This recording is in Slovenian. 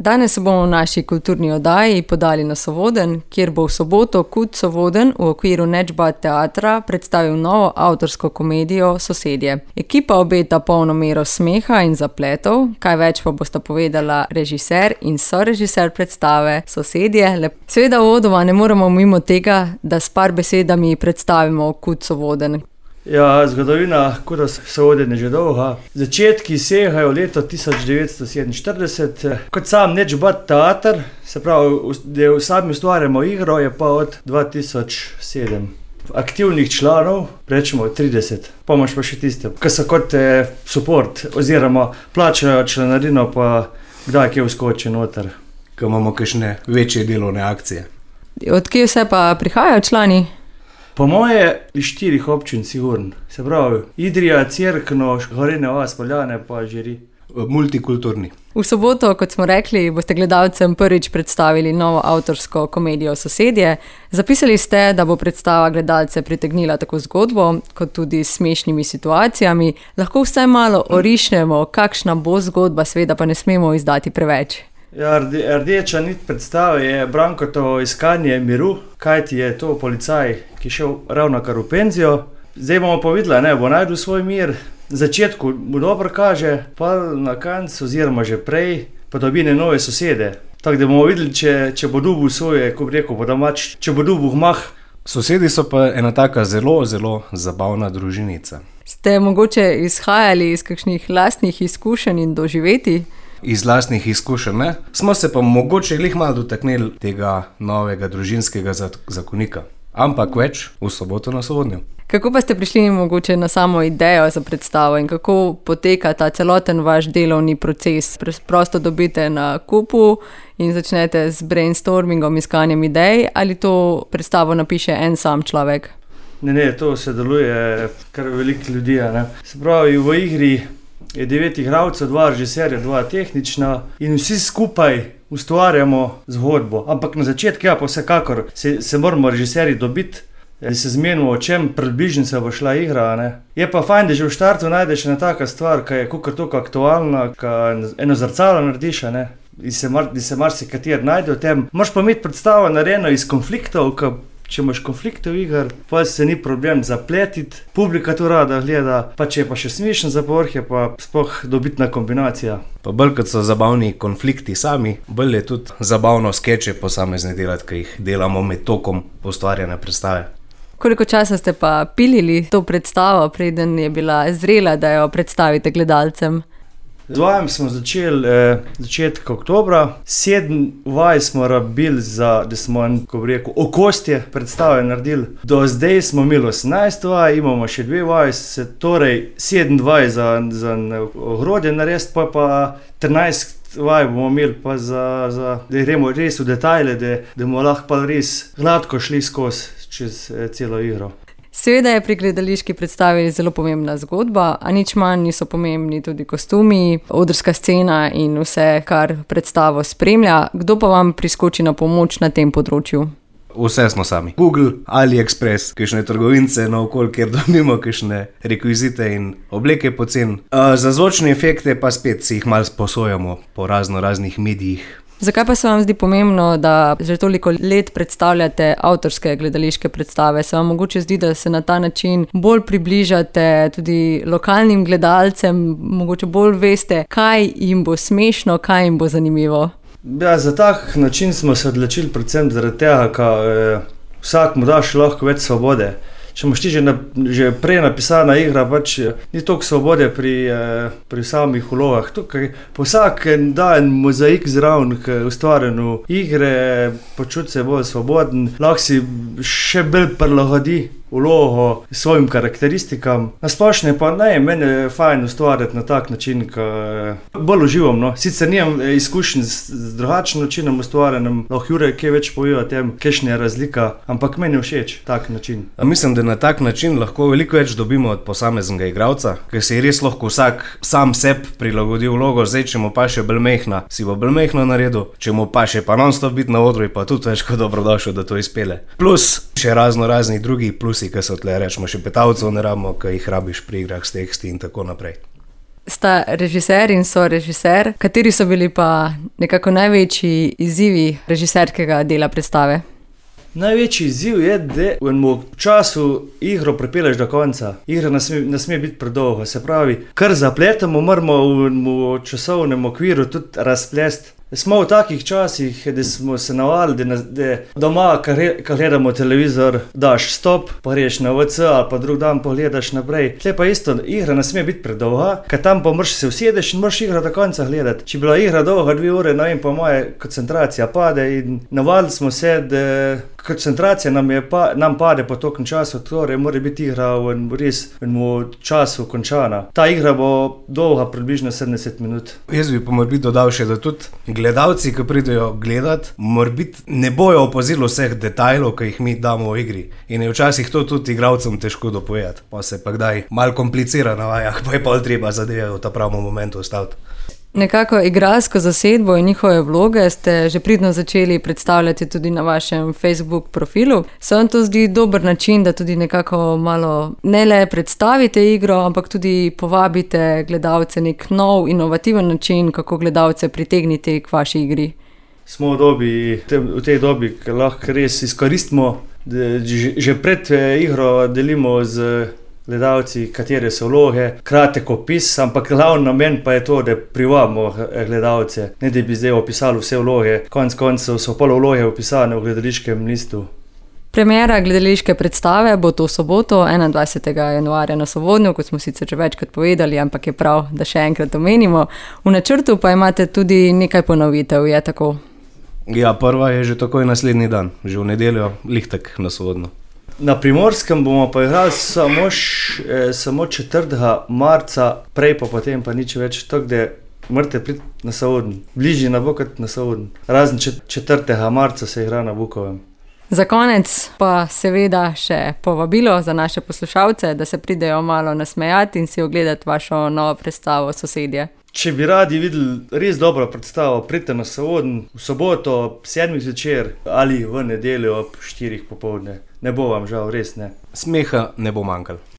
Danes se bomo v naši kulturni oddaji podali na Sovodenj, kjer bo v soboto KUD Sovodenj v okviru Nečbat teatra predstavil novo avtorsko komedijo Sosedje. Ekipa obeta polno mero smeha in zapletov, kaj več pa bosta povedala režiser in sorežiser predstave Sosedje. Seveda uvodoma ne moremo mimo tega, da s par besedami predstavimo KUD Sovodenj. Ja, zgodovina KUD-a Sovodenj je že dolga. Začetki segajo leto 1947. Kot sam Nečbat teater, se pravi, da sami ustvarjamo igro, je pa od 2007. Aktivnih članov, rečemo 30, pa imaš pa še tiste, ki so kot support oziroma plačajo članarino, pa kdaj kje vskoči noter. Ko imamo kakšne večje delovne akcije. Od kje vse pa prihajajo člani? Po moje iz 4 občin sigurno. Se pravi, Idrija, Cerkno, Gorenja vas, Poljane pa Žiri. Multikulturni. V soboto, kot smo rekli, boste gledalcem prvič predstavili novo avtorsko komedijo Sosedje. Zapisali ste, da bo predstava gledalce pritegnila tako zgodbo, kot tudi s smešnimi situacijami. Lahko vsaj malo orišemo, kakšna bo zgodba, seveda pa ne smemo izdati preveč. Ja, rdeča nit predstave je Brankotovo iskanje miru, kajti je to policaj, ki je šel ravnokar v penzijo. Zdaj bomo pa videli, bo najdel svoj mir. V začetku mu dobro kaže, pa na koncu oziroma že prej pa dobi nove sosede. Tako da bomo videli, če bo dobil svoje, ko bi rekel, podamač, če bo dobil mah. Sosedi so pa ena taka zelo, zelo zabavna družinica. Ste mogoče izhajali iz kakšnih lastnih izkušenj in doživeti? Iz lastnih izkušenj, ne? Smo se pa mogoče lih malo dotaknili tega novega družinskega zakonika. Ampak več v soboto na Sovodnju. Kako pa ste prišli mogoče na samo idejo za predstavo in kako poteka ta celoten vaš delovni proces? Prosto dobite na kupu in začnete z brainstormingom, iskanjem idej, ali to predstavo napiše en sam človek? Ne, to se deluje kar veliko ljudi, ne. Se pravi, v igri je 9 igralcev, 2 režiserja, 2 tehnična in vsi skupaj ustvarjamo zgodbo. Ampak na začetku, pa vsekakor, se moramo režiserji dobiti, da se zmenimo, o čem približno se bo šla igra, ne. Je pa fajn, da že v štartu najdeš ena taka stvar, ki je kakor toliko aktualna, ki eno zrcalo narediš, ne. In se marsikateri najde v tem. Moraš pa imeti predstavo narejeno iz konfliktov, če imaš konflikte v igr, pa se ni problem zapletiti, publika to rada gleda, pa če je pa še smešen zaporh, je pa sploh dobitna kombinacija. Pa bolj kot so zabavni konflikti sami, bolj je tudi zabavno skeče posamezne delati, ki jih delamo med tokom ustvarjene predstave. Koliko časa ste pa pilili to predstavo, preden je bila zrela, da jo predstavite gledalcem? Z vajem smo začeli začetek oktobra. 7 vaj smo rabili, da smo, ko bi rekel, okostje predstave naredili. Do zdaj smo imeli 18 vaj, imamo še 2 vaj, torej 7 vaj za ogrodje narediti, pa 13 vaj bomo imeli pa da gremo res v detajle, da bomo lahko pa res gladko šli skozi čez celo igro. Seveda je pri gledališki predstavi zelo pomembna zgodba, a nič manj niso pomembni tudi kostumi, odrska scena in vse, kar predstavo spremlja. Kdo pa vam priskoči na pomoč na tem področju? Vse smo sami. Google, AliExpress, kakšne trgovince naokoli, kjer dobimo kakšne rekvizite in obleke poceni. Za zvočne efekte pa spet si jih malo sposojamo po raznih medijih. Zakaj pa se vam zdi pomembno, da že toliko let predstavljate avtorske gledališke predstave? Se vam mogoče zdi, da se na ta način bolj približate tudi lokalnim gledalcem, mogoče bolj veste, kaj jim bo smešno, kaj jim bo zanimivo? Ja, za tak način smo se odločili predvsem zaradi tega, ker vsak mu daš lahko več svobode. Če imaš ti že prej napisana igra, pač ni toliko svobode pri samih vlogah. Tukaj po vsak da en mozaik zraven k ustvarjanju igre, počuti se bolj svoboden, lahko si še bolj prilagodi vlogo svojim karakteristikam. Na splošno pa meni je fajn ustvarjati na tak način, bolj uživam, no. Sicer nimam izkušenj z drugačnim načinom ustvarjanjem, lahko Jure kaj več pove o tem, kakšna je razlika, ampak meni je všeč tak način. Mislim, da na tak način lahko veliko več dobimo od posameznega igralca, ker se res lahko vsak sam sebi prilagodi vlogo. Zdaj, če mu pa še bolj mehna, si bo bolj mehno naredil, če mu pa še pa non-stop biti na odru, pa tudi več kot dobrodošel, da to izpele. Plus še razni drugi plusi, ki so tle, rečemo, še petavcev ne rabimo, ki jih rabiš pri igrah s teksti in tako naprej. Sta režiser in sorežiser. Kateri so bili pa nekako največji izzivi režiserskega dela predstave? Največji izziv je, da v enem času igro pripelješ do konca. Igra ne sme biti predolga. Se pravi, kar zapletemo, moramo v enem časovnem okviru tudi razplesti. Smo v takih časih, da smo se navadili, da doma, ko gledamo televizor, daš stop, pa greš na WC ali pa drug dan pogledaš naprej. Tle pa isto, igra ne sme biti predolga, ker tam pa moraš se usedeš in moraš igro do konca gledati. Če bila igra dolga 2 ure, ne vem, pa moja koncentracija pade in navadili smo se, da koncentracija nam pade po tokem času, torej mora biti igra v enem času končana. Ta igra bo dolga približno 70 minut. Jaz bi pa morbiti dodal še, da tudi gledalci, ki pridejo gledat, morbiti ne bojo opazili vseh detajlov, ki jih mi damo v igri. In je včasih to tudi igralcem težko dopovedati. Pa se pa kdaj malo komplicira na vajah, pa je pa treba zadeve v ta pravem momentu ustaviti. Nekako igralsko zasedbo in njihove vloge ste že pridno začeli predstavljati tudi na vašem Facebook profilu. Se vam to zdi dober način, da tudi nekako malo ne le predstavite igro, ampak tudi povabite gledalce nek nov, inovativen način, kako gledalce pritegniti k vaši igri? Smo v tej dobi, ki lahko res izkoristimo, da že pred igro delimo z gledalci, katere so vloge, kratek opis, ampak glavni namen pa je to, da privabimo gledalce, ne da bi zdaj opisali vse vloge. Konec koncev so pol vloge opisane v gledališkem listu. Premiera gledališke predstave bo to soboto, 21. januarja na Sovodnju, kot smo sicer že večkrat povedali, ampak je prav, da še enkrat omenimo. V načrtu pa imate tudi nekaj ponovitev, je tako? Ja, prva je že takoj naslednji dan, že v nedeljo, lihtek na Sovodnju. Na Primorskem bomo pa igrali samo 4. marca, prej pa potem pa nič več, tako da morate priti na Sovodn. Bližje na bo kot na Sovodn. Razen 4. marca se igra na Bukovem. Za konec pa seveda še povabilo za naše poslušalce, da se pridejo malo nasmejati in si ogledati vašo novo predstavo Sosedje. Če bi radi videli res dobro predstavo, pridite na Sovodn v soboto ob 7. zvečer ali v nedeljo ob 4. popoldne. Ne bo vam žal, res ne. Smeha ne bo manjkalo.